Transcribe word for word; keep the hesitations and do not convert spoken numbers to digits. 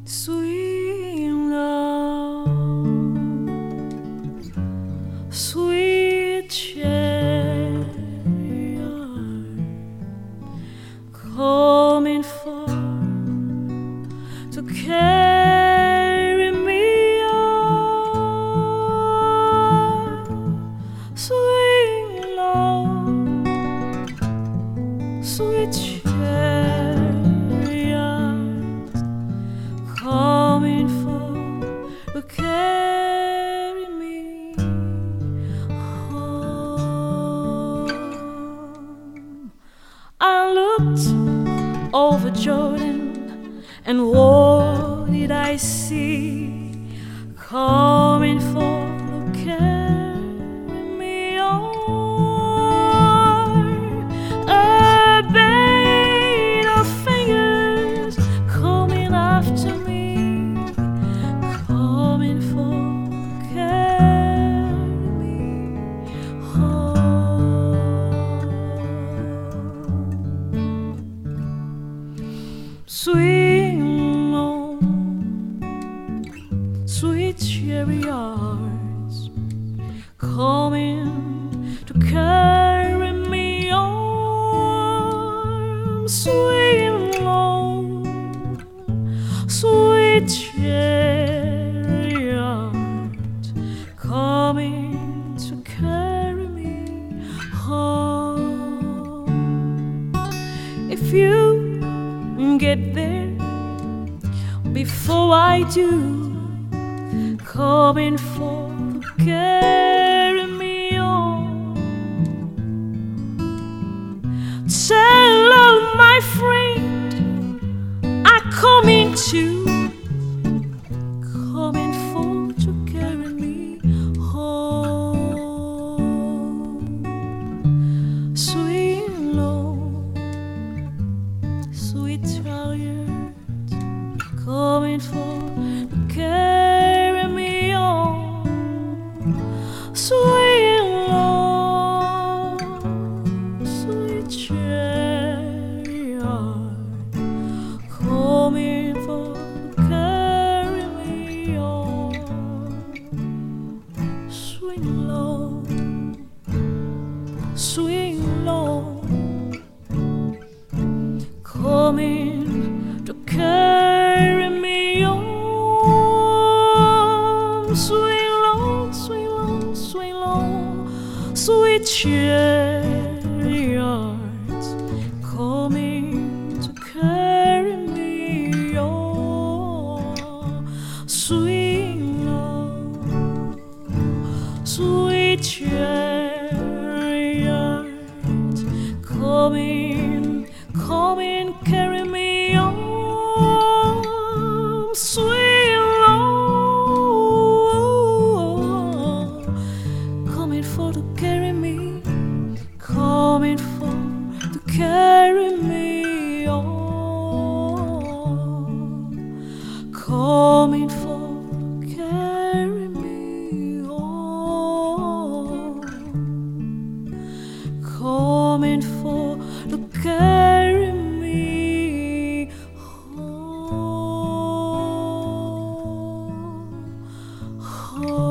Sweet love, sweet chariot, coming for to carry me on. Sweet love, sweet chariot, coming for to carry me home. I looked over Jordan, and what did I see? Coming for to carry me on. A band of fingers coming after me, coming for to carry me home. Sweet love, sweet chariots, coming to carry me on. Sweet love, sweet chariot, coming to carry me home. If you get there before I do, coming for to carry me on. Say hello, my friend, I'm coming too, coming for to carry me home. Sweet love, sweet chariot, coming for to carry me on. Sweet love, sweet chariot, coming for to carry me on. Sweet love, sweet love, coming to carry me on. Sweet love, sweet love, sweet love, sweet chariot, coming to carry me on. Sweet love, sweet chariot, coming, coming, carry me on. Sweet love, coming for to carry me, coming for to carry me on, coming for to carry me on, coming for to carry me home. Home.